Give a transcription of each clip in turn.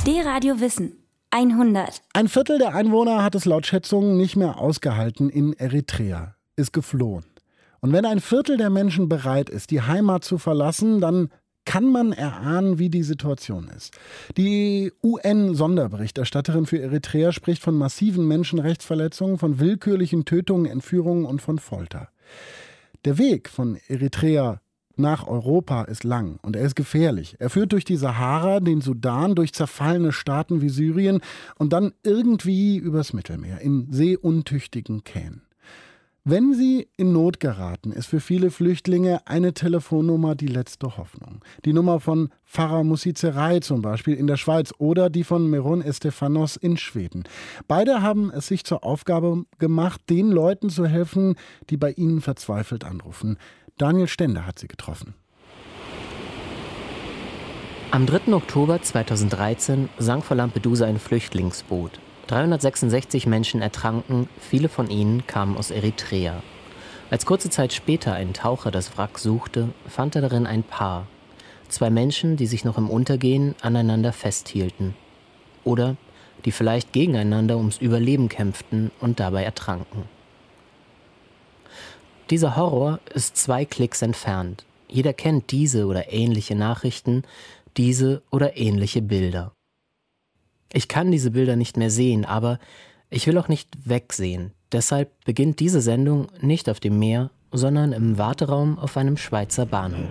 D-Radio Wissen 100. Ein Viertel der Einwohner hat es laut Schätzungen nicht mehr ausgehalten in Eritrea, ist geflohen. Und wenn ein Viertel der Menschen bereit ist, die Heimat zu verlassen, dann kann man erahnen, wie die Situation ist. Die UN-Sonderberichterstatterin für Eritrea spricht von massiven Menschenrechtsverletzungen, von willkürlichen Tötungen, Entführungen und von Folter. Der Weg von Eritrea nach Europa ist lang und er ist gefährlich. Er führt durch die Sahara, den Sudan, durch zerfallene Staaten wie Syrien und dann irgendwie übers Mittelmeer in seeuntüchtigen Kähnen. Wenn sie in Not geraten, ist für viele Flüchtlinge eine Telefonnummer die letzte Hoffnung. Die Nummer von Pfarrer Musicerai zum Beispiel in der Schweiz oder die von Meron Estefanos in Schweden. Beide haben es sich zur Aufgabe gemacht, den Leuten zu helfen, die bei ihnen verzweifelt anrufen. Daniel Stender hat sie getroffen. Am 3. Oktober 2013 sank vor Lampedusa ein Flüchtlingsboot. 366 Menschen ertranken, viele von ihnen kamen aus Eritrea. Als kurze Zeit später ein Taucher das Wrack suchte, fand er darin ein Paar. 2 Menschen, die sich noch im Untergehen aneinander festhielten. Oder die vielleicht gegeneinander ums Überleben kämpften und dabei ertranken. Dieser Horror ist 2 Klicks entfernt. Jeder kennt diese oder ähnliche Nachrichten, diese oder ähnliche Bilder. Ich kann diese Bilder nicht mehr sehen, aber ich will auch nicht wegsehen. Deshalb beginnt diese Sendung nicht auf dem Meer, sondern im Warteraum auf einem Schweizer Bahnhof.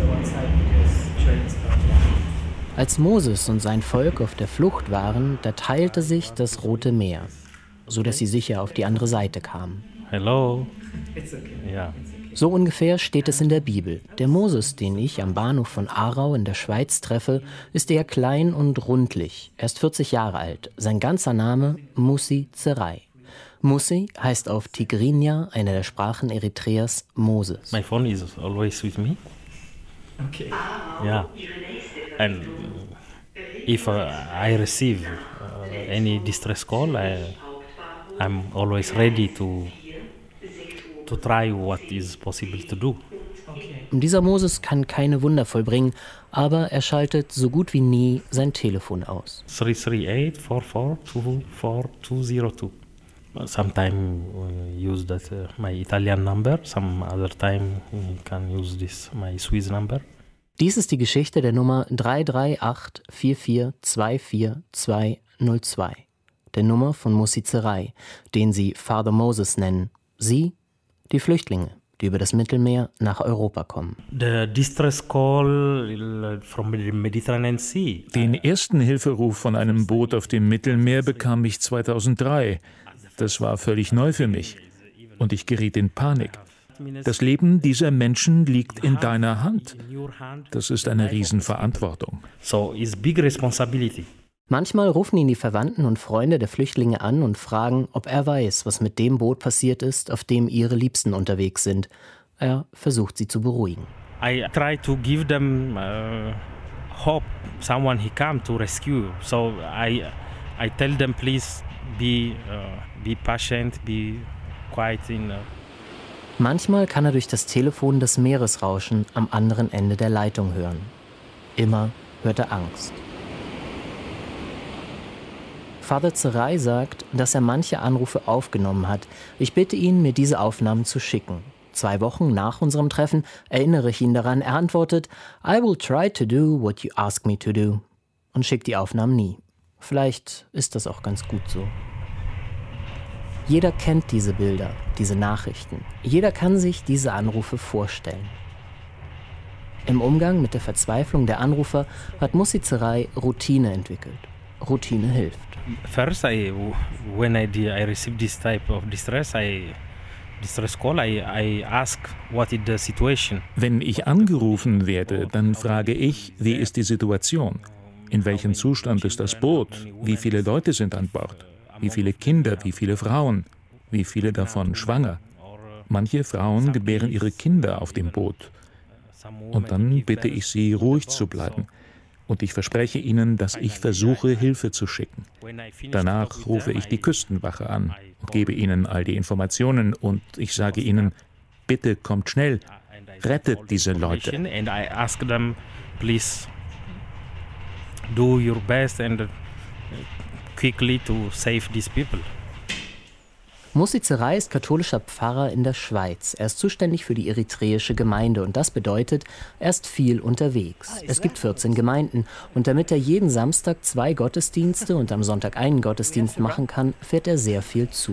Als Moses und sein Volk auf der Flucht waren, da teilte sich das Rote Meer, sodass sie sicher auf die andere Seite kamen. Hello. Ja. So ungefähr steht es in der Bibel. Der Moses, den ich am Bahnhof von Aarau in der Schweiz treffe, ist eher klein und rundlich. Er ist 40 Jahre alt. Sein ganzer Name Musicerai. Musi heißt auf Tigrinya, einer der Sprachen Eritreas, Moses. My phone is always with me. Okay. Yeah. And if I receive any distress call, I'm always ready to try what is possible to do. Dieser Moses kann keine Wunder vollbringen, aber er schaltet so gut wie nie sein Telefon aus. 338-44-24202. Sometimes use that my Italian number, some other time can use this my Swiss number. Dies ist die Geschichte der Nummer 338-44-24202, der Nummer von Musicerai, den sie Father Moses nennen. Sie, die Flüchtlinge, die über das Mittelmeer nach Europa kommen. The distress call from the Mediterranean Sea. Den ersten Hilferuf von einem Boot auf dem Mittelmeer bekam ich 2003. Das war völlig neu für mich. Und ich geriet in Panik. Das Leben dieser Menschen liegt in deiner Hand. Das ist eine Riesenverantwortung. So it's big responsibility. Manchmal rufen ihn die Verwandten und Freunde der Flüchtlinge an und fragen, ob er weiß, was mit dem Boot passiert ist, auf dem ihre Liebsten unterwegs sind. Er versucht, sie zu beruhigen. I try to give them hope, someone he come to rescue. So I tell them, please be patient, be quiet. Manchmal kann er durch das Telefon das Meeresrauschen am anderen Ende der Leitung hören. Immer hört er Angst. Father Zerai sagt, dass er manche Anrufe aufgenommen hat. Ich bitte ihn, mir diese Aufnahmen zu schicken. 2 Wochen nach unserem Treffen erinnere ich ihn daran. Er antwortet, I will try to do what you ask me to do. Und schickt die Aufnahmen nie. Vielleicht ist das auch ganz gut so. Jeder kennt diese Bilder, diese Nachrichten. Jeder kann sich diese Anrufe vorstellen. Im Umgang mit der Verzweiflung der Anrufer hat Musicerai Routine entwickelt. Routine hilft. First, when I received this type of distress call, I ask what is the situation. Wenn ich angerufen werde, dann frage ich, wie ist die Situation? In welchem Zustand ist das Boot? Wie viele Leute sind an Bord? Wie viele Kinder, wie viele Frauen? Wie viele davon schwanger? Manche Frauen gebären ihre Kinder auf dem Boot. Und dann bitte ich sie, ruhig zu bleiben. Und ich verspreche ihnen, dass ich versuche, Hilfe zu schicken. Danach rufe ich die Küstenwache an und gebe ihnen all die Informationen und ich sage ihnen, bitte kommt schnell, rettet diese Leute. do your best and quickly to save these people. Mossi Zerai ist katholischer Pfarrer in der Schweiz. Er ist zuständig für die eritreische Gemeinde und das bedeutet, er ist viel unterwegs. Es gibt 14 Gemeinden und damit er jeden Samstag 2 Gottesdienste und am Sonntag einen Gottesdienst machen kann, fährt er sehr viel Zug.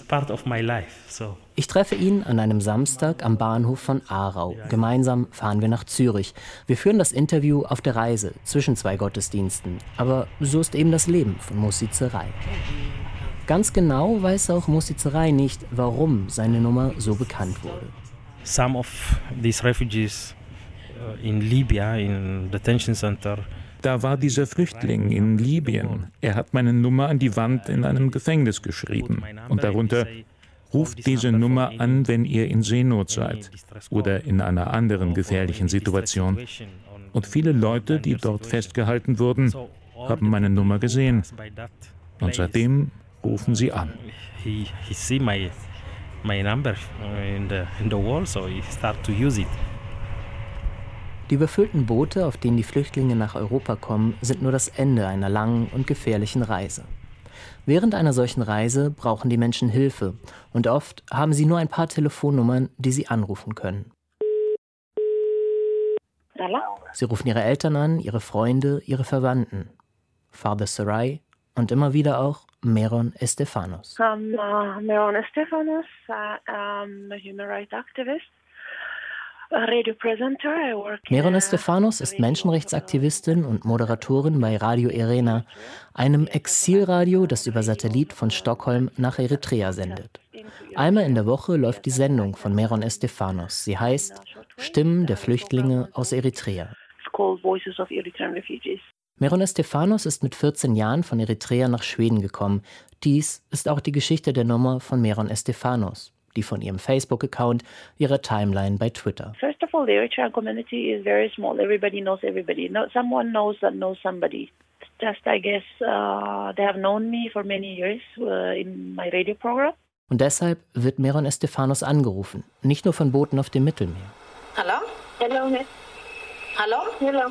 Ich treffe ihn an einem Samstag am Bahnhof von Aarau. Gemeinsam fahren wir nach Zürich. Wir führen das Interview auf der Reise zwischen 2 Gottesdiensten. Aber so ist eben das Leben von Mossi Zerai. Ganz genau weiß auch Mossi Zerai nicht, warum seine Nummer so bekannt wurde. Some of these refugees in Libya, in detention center. Da war dieser Flüchtling in Libyen. Er hat meine Nummer an die Wand in einem Gefängnis geschrieben. Und darunter: Ruft diese Nummer an, wenn ihr in Seenot seid oder in einer anderen gefährlichen Situation. Und viele Leute, die dort festgehalten wurden, haben meine Nummer gesehen. Und seitdem rufen sie an. He see my number in the wall, so he start to use it. Die überfüllten Boote, auf denen die Flüchtlinge nach Europa kommen, sind nur das Ende einer langen und gefährlichen Reise. Während einer solchen Reise brauchen die Menschen Hilfe und oft haben sie nur ein paar Telefonnummern, die sie anrufen können. Sie rufen ihre Eltern an, ihre Freunde, ihre Verwandten. Father Zerai und immer wieder auch Meron Estefanos. Meron Estefanos, I'm a human rights activist. Meron Estefanos ist Menschenrechtsaktivistin und Moderatorin bei Radio Erena, einem Exilradio, das über Satellit von Stockholm nach Eritrea sendet. Einmal in der Woche läuft die Sendung von Meron Estefanos. Sie heißt Stimmen der Flüchtlinge aus Eritrea. Meron Estefanos ist mit 14 Jahren von Eritrea nach Schweden gekommen. Dies ist auch die Geschichte der Nummer von Meron Estefanos, die von ihrem Facebook-Account, ihrer Timeline bei Twitter. First of all, the Eritrean community is very small. Everybody knows everybody. Someone knows that knows somebody. Just, I guess, they have known me for many years in my radio program. Und deshalb wird Meron Estefanos angerufen, nicht nur von Booten auf dem Mittelmeer. Hallo? Hello, miss. Hallo? Hello.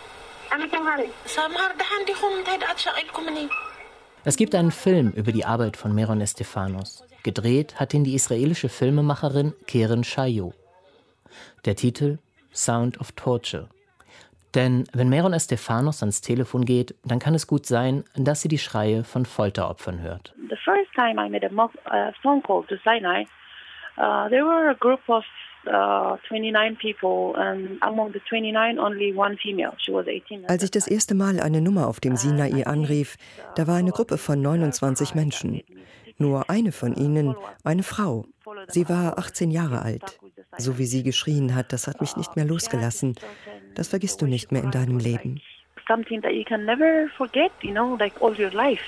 Es gibt einen Film über die Arbeit von Meron Estefanos. Gedreht hat ihn die israelische Filmemacherin Keren Shayot. Der Titel Sound of Torture. Denn wenn Meron Estefanos ans Telefon geht, dann kann es gut sein, dass sie die Schreie von Folteropfern hört. The first time I made a phone call to Sinai, there were a group of 29 people, and among the 29 only one female. She was 18. Als ich das erste Mal eine Nummer auf dem Sinai anrief, da war eine Gruppe von 29 Menschen. Nur eine von ihnen, eine Frau. Sie war 18 Jahre alt. So wie sie geschrien hat, das hat mich nicht mehr losgelassen. Das vergisst du nicht mehr in deinem Leben. Something that you can never forget, like all your life.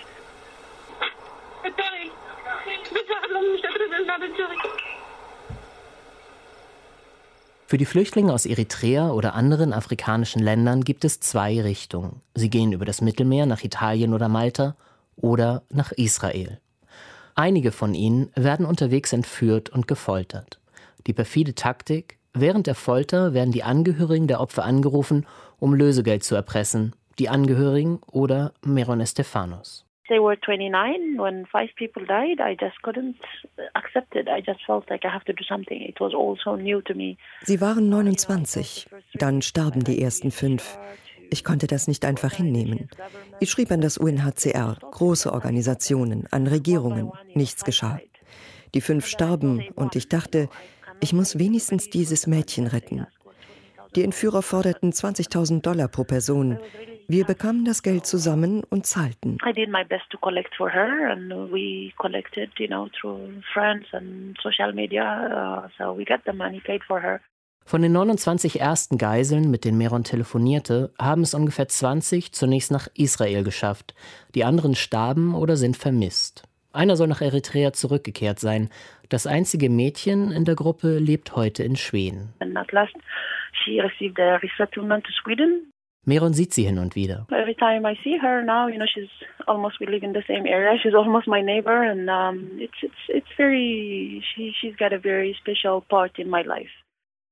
Für die Flüchtlinge aus Eritrea oder anderen afrikanischen Ländern gibt es 2 Richtungen. Sie gehen über das Mittelmeer nach Italien oder Malta oder nach Israel. Einige von ihnen werden unterwegs entführt und gefoltert. Die perfide Taktik: Während der Folter werden die Angehörigen der Opfer angerufen, um Lösegeld zu erpressen. Die Angehörigen oder Meron Estefanos. They were 29 when 5 people died. I just couldn't accept it. I just felt like I have to do something. It was all so new to me. Sie waren 29. Dann starben die ersten 5. Ich konnte das nicht einfach hinnehmen. Ich schrieb an das UNHCR, große Organisationen, an Regierungen. Nichts geschah. Die 5 starben und ich dachte, ich muss wenigstens dieses Mädchen retten. Die Entführer forderten $20.000 pro Person. Wir bekamen das Geld zusammen und zahlten. I did my best to collect for her, and we collected, through friends and social media. So we got the money paid for her. Von den 29 ersten Geiseln, mit denen Meron telefonierte, haben es ungefähr 20 zunächst nach Israel geschafft. Die anderen starben oder sind vermisst. Einer soll nach Eritrea zurückgekehrt sein. Das einzige Mädchen in der Gruppe lebt heute in Schweden. And at last, she received a resettlement to Sweden. Meron sieht sie hin und wieder. Every time I see her now, she's almost, we live in the same area. She's almost my neighbor, and it's very, she's got a very special part in my life.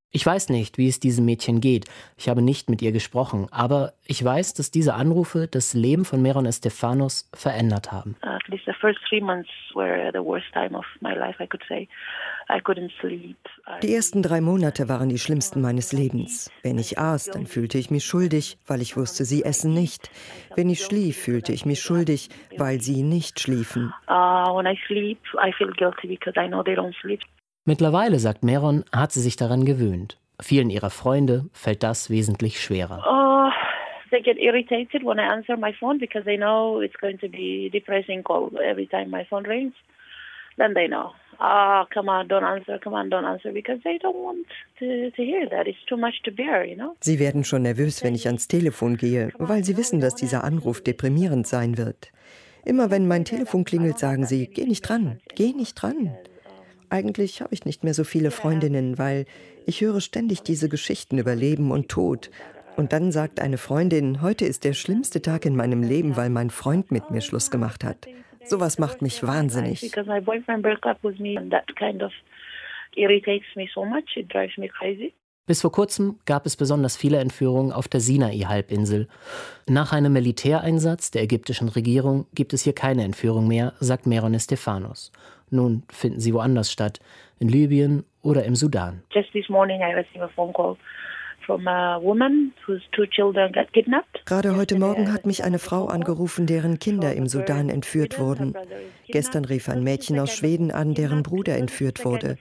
Ich weiß nicht, wie es diesem Mädchen geht. Ich habe nicht mit ihr gesprochen. Aber ich weiß, dass diese Anrufe das Leben von Meron Estefanos verändert haben. At least the first 3 months were the worst time of my life, I could say. I couldn't sleep. Die ersten 3 Monate waren die schlimmsten meines Lebens. Wenn ich aß, dann fühlte ich mich schuldig, weil ich wusste, sie essen nicht. Wenn ich schlief, fühlte ich mich schuldig, weil sie nicht schliefen. When I sleep, I feel guilty because I know they don't sleep. Mittlerweile, sagt Meron, hat sie sich daran gewöhnt. Vielen ihrer Freunde fällt das wesentlich schwerer. They get irritated when I answer my phone because they know it's going to be a depressing call every time my phone rings. Then they know, come on, don't answer, because they don't want to hear that. It's too much to bear, you know. Sie werden schon nervös, wenn ich ans Telefon gehe, weil sie wissen, dass dieser Anruf deprimierend sein wird. Immer wenn mein Telefon klingelt, sagen sie, geh nicht dran, geh nicht dran. Eigentlich habe ich nicht mehr so viele Freundinnen, weil ich höre ständig diese Geschichten über Leben und Tod. Und dann sagt eine Freundin, heute ist der schlimmste Tag in meinem Leben, weil mein Freund mit mir Schluss gemacht hat. Sowas macht mich wahnsinnig. Because my boyfriend broke up with me and that kind of irritates me so much, it drives me crazy. Bis vor kurzem gab es besonders viele Entführungen auf der Sinai-Halbinsel. Nach einem Militäreinsatz der ägyptischen Regierung gibt es hier keine Entführung mehr, sagt Meron Estefanos. Nun finden sie woanders statt, in Libyen oder im Sudan. Just this morning I received a phone call from a woman whose 2 children got kidnapped. Gerade heute Morgen hat mich eine Frau angerufen, deren Kinder im Sudan entführt wurden. Gestern rief ein Mädchen aus Schweden an, deren Bruder entführt wurde.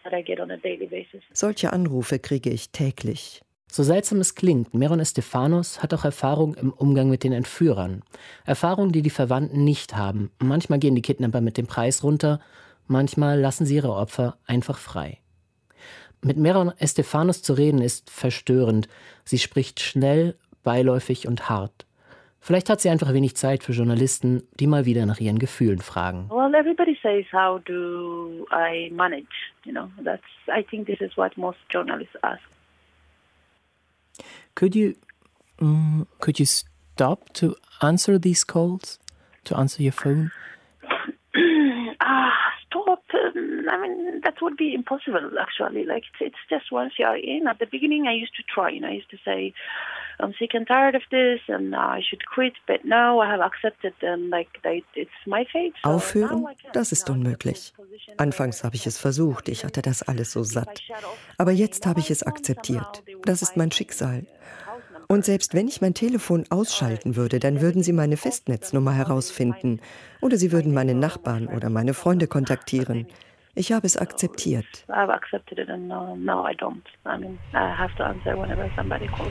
Solche Anrufe kriege ich täglich. So seltsam es klingt, Meron Estefanos hat auch Erfahrung im Umgang mit den Entführern. Erfahrung, die die Verwandten nicht haben. Manchmal gehen die Kidnapper mit dem Preis runter, manchmal lassen sie ihre Opfer einfach frei. Mit Meron Estefanos zu reden ist verstörend. Sie spricht schnell, beiläufig und hart. Vielleicht hat sie einfach wenig Zeit für Journalisten, die mal wieder nach ihren Gefühlen fragen. Well, everybody says, how do I manage? I think this is what most journalists ask. Could you stop to answer these calls? To answer your phone? Stop. I mean, that would be impossible, actually. Like, it's just once you are in. At the beginning, I used to try. I used to say, I'm sick and tired of this, and I should quit. But now I have accepted, it's my fate. So Aufhören? Das ist unmöglich. Anfangs habe ich es versucht. Ich hatte das alles so satt. Aber jetzt habe ich es akzeptiert. Das ist mein Schicksal. Und selbst wenn ich mein Telefon ausschalten würde, dann würden sie meine Festnetznummer herausfinden. Oder sie würden meine Nachbarn oder meine Freunde kontaktieren. Ich habe es akzeptiert. I've accepted it and no, I don't. I mean, I have to answer whenever somebody calls.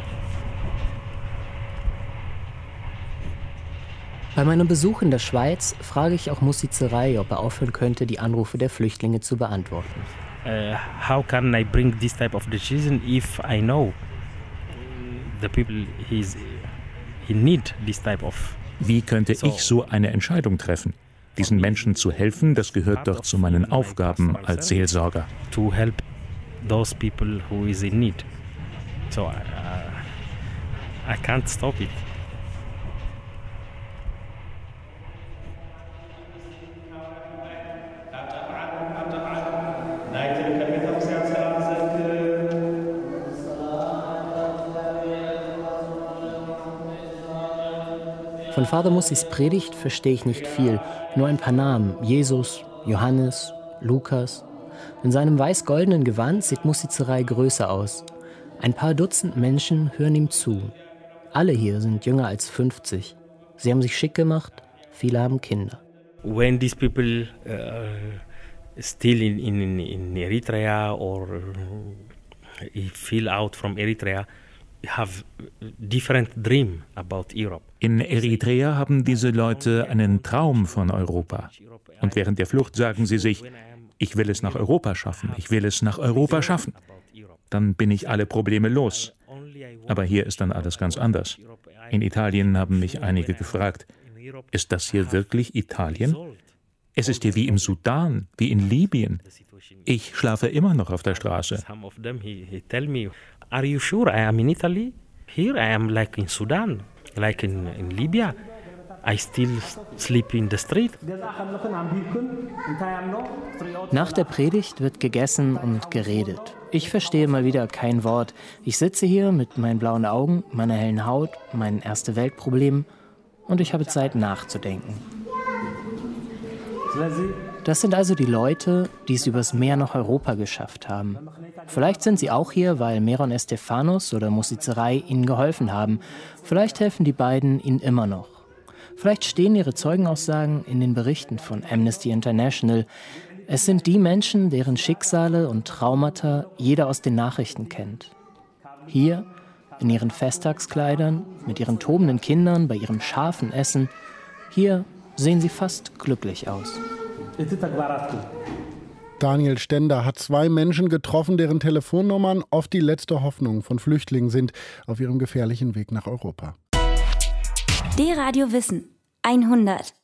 Bei meinem Besuch in der Schweiz frage ich auch Mussi Zerai, ob er aufhören könnte, die Anrufe der Flüchtlinge zu beantworten. How can I bring this type of decision if I know the people he need this type of? Wie könnte ich so eine Entscheidung treffen? Diesen Menschen zu helfen, das gehört doch zu meinen Aufgaben als Seelsorger. To help those people who is in need. So I can't stop it. Von Father Mussis Predigt verstehe ich nicht viel, nur ein paar Namen, Jesus, Johannes, Lukas. In seinem weiß-goldenen Gewand sieht Mussi Zerai größer aus. Ein paar Dutzend Menschen hören ihm zu. Alle hier sind jünger als 50. Sie haben sich schick gemacht, viele haben Kinder. When these people still in Eritrea or feel out from Eritrea, have different dream about Europe. In Eritrea haben diese Leute einen Traum von Europa. Und während der Flucht sagen sie sich, ich will es nach Europa schaffen, ich will es nach Europa schaffen. Dann bin ich alle Probleme los. Aber hier ist dann alles ganz anders. In Italien haben mich einige gefragt, ist das hier wirklich Italien? Es ist hier wie im Sudan, wie in Libyen. Ich schlafe immer noch auf der Straße. Some of them he tell me, are you sure I am in Italy? Here I am like in Sudan, like in Libya. I still sleep in the street. Nach der Predigt wird gegessen und geredet. Ich verstehe mal wieder kein Wort. Ich sitze hier mit meinen blauen Augen, meiner hellen Haut, meinen Erste-Welt-Problemen und ich habe Zeit nachzudenken. Das sind also die Leute, die es übers Meer nach Europa geschafft haben. Vielleicht sind sie auch hier, weil Meron Estefanos oder Musizerei ihnen geholfen haben. Vielleicht helfen die beiden ihnen immer noch. Vielleicht stehen ihre Zeugenaussagen in den Berichten von Amnesty International. Es sind die Menschen, deren Schicksale und Traumata jeder aus den Nachrichten kennt. Hier, in ihren Festtagskleidern, mit ihren tobenden Kindern, bei ihrem scharfen Essen, hier sehen sie fast glücklich aus. Daniel Stender hat 2 Menschen getroffen, deren Telefonnummern oft die letzte Hoffnung von Flüchtlingen sind auf ihrem gefährlichen Weg nach Europa. D-Radio Wissen 100.